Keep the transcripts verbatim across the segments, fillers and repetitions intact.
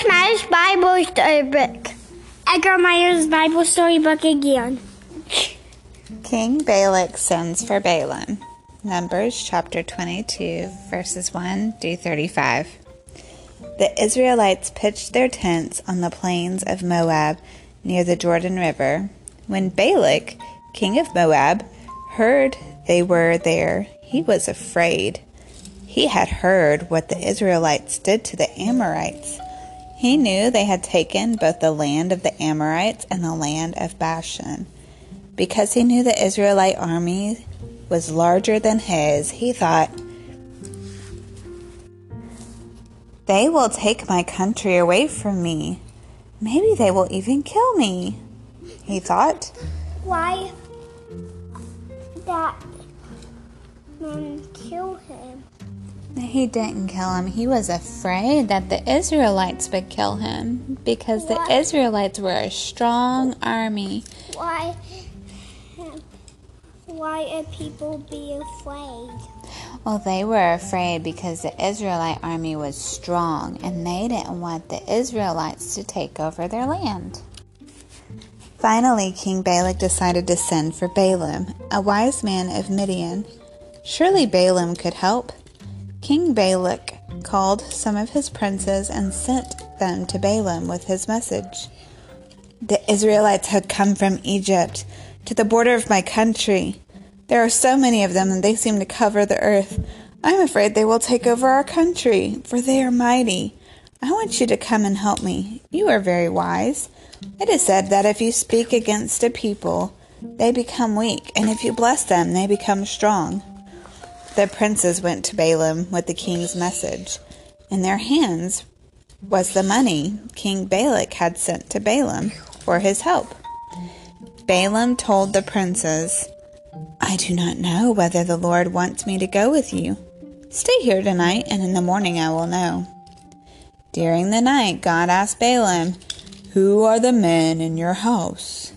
Edgar Myers Bible Storybook. Edgar Myers Bible Storybook again. King Balak sends for Balaam. Numbers chapter twenty-two, verses one through thirty-five. The Israelites pitched their tents on the plains of Moab near the Jordan River. When Balak, king of Moab, heard they were there, he was afraid. He had heard what the Israelites did to the Amorites. He knew they had taken both the land of the Amorites and the land of Bashan. Because he knew the Israelite army was larger than his, he thought, "They will take my country away from me. Maybe they will even kill me," he thought. Why that man kill him? He didn't kill him. He was afraid that the Israelites would kill him because Why? the Israelites were a strong army. Why? Why would people be afraid? Well, they were afraid because the Israelite army was strong and they didn't want the Israelites to take over their land. Finally, King Balak decided to send for Balaam, a wise man of Midian. Surely Balaam could help. King Balak called some of his princes and sent them to Balaam with his message. "The Israelites have come from Egypt to the border of my country. There are so many of them that they seem to cover the earth. I am afraid they will take over our country, for they are mighty. I want you to come and help me. You are very wise. It is said that if you speak against a people, they become weak, and if you bless them, they become strong." The princes went to Balaam with the king's message. In their hands was the money King Balak had sent to Balaam for his help. Balaam told the princes, "I do not know whether the Lord wants me to go with you. Stay here tonight, and in the morning I will know." During the night, God asked Balaam, "Who are the men in your house?"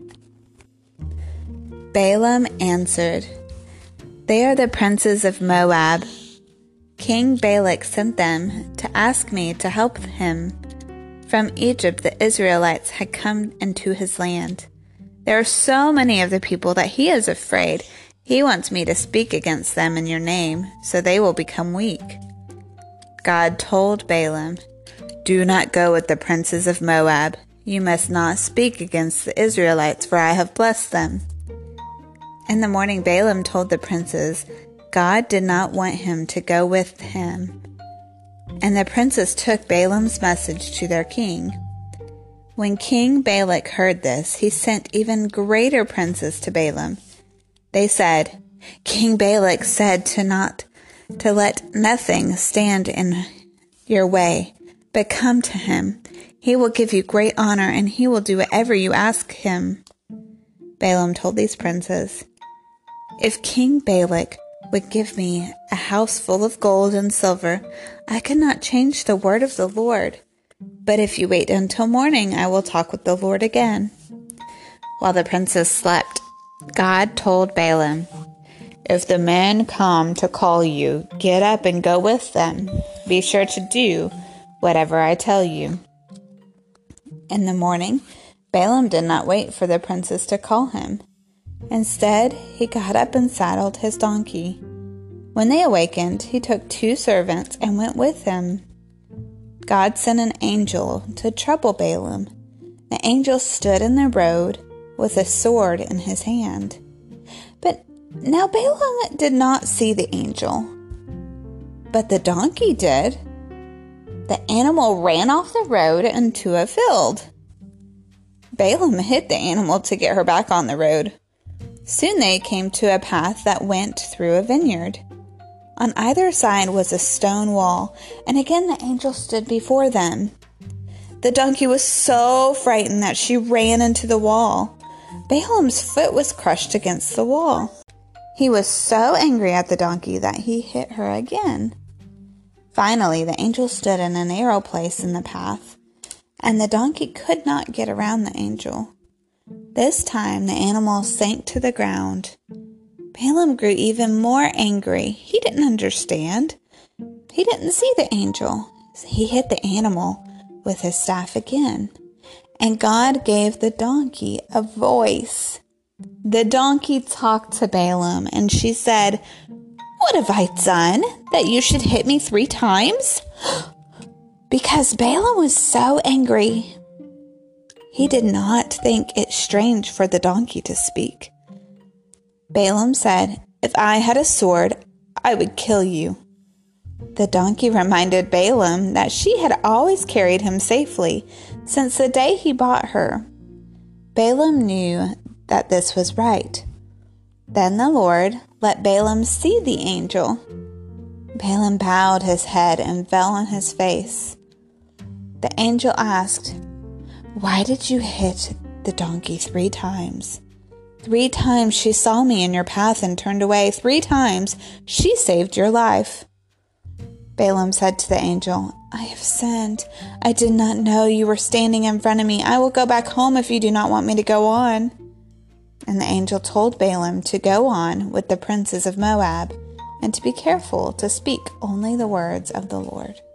Balaam answered, "They are the princes of Moab. King Balak sent them to ask me to help him. From Egypt the Israelites had come into his land. There are so many of the people that he is afraid. He wants me to speak against them in your name, so they will become weak." God told Balaam, "Do not go with the princes of Moab. You must not speak against the Israelites, for I have blessed them." In the morning, Balaam told the princes God did not want him to go with him. And the princes took Balaam's message to their king. When King Balak heard this, he sent even greater princes to Balaam. They said, "King Balak said to not to let nothing stand in your way, but come to him. He will give you great honor, and he will do whatever you ask him." Balaam told these princes, "If King Balak would give me a house full of gold and silver, I could not change the word of the Lord. But if you wait until morning, I will talk with the Lord again." While the princes slept, God told Balaam, "If the men come to call you, get up and go with them. Be sure to do whatever I tell you." In the morning, Balaam did not wait for the princes to call him. Instead, he got up and saddled his donkey. When they awakened, he took two servants and went with him. God sent an angel to trouble Balaam. The angel stood in the road with a sword in his hand. But now Balaam did not see the angel, but the donkey did. The animal ran off the road into a field. Balaam hit the animal to get her back on the road. Soon they came to a path that went through a vineyard. On either side was a stone wall, and again the angel stood before them. The donkey was so frightened that she ran into the wall. Balaam's foot was crushed against the wall. He was so angry at the donkey that he hit her again. Finally, the angel stood in a narrow place in the path, and the donkey could not get around the angel. This time the animal sank to the ground. Balaam grew even more angry. He didn't understand. He didn't see the angel. He hit the animal with his staff again, and God gave the donkey a voice. The donkey talked to Balaam, and she said, "What have I done that you should hit me three times?" Because Balaam was so angry, he did not think it strange for the donkey to speak. Balaam said, "If I had a sword, I would kill you." The donkey reminded Balaam that she had always carried him safely since the day he bought her. Balaam knew that this was right. Then the Lord let Balaam see the angel. Balaam bowed his head and fell on his face. The angel asked, "Why did you hit the donkey three times?" "Three times she saw me in your path and turned away. Three times she saved your life." Balaam said to the angel, "I have sinned. I did not know you were standing in front of me. I will go back home if you do not want me to go on." And the angel told Balaam to go on with the princes of Moab and to be careful to speak only the words of the Lord.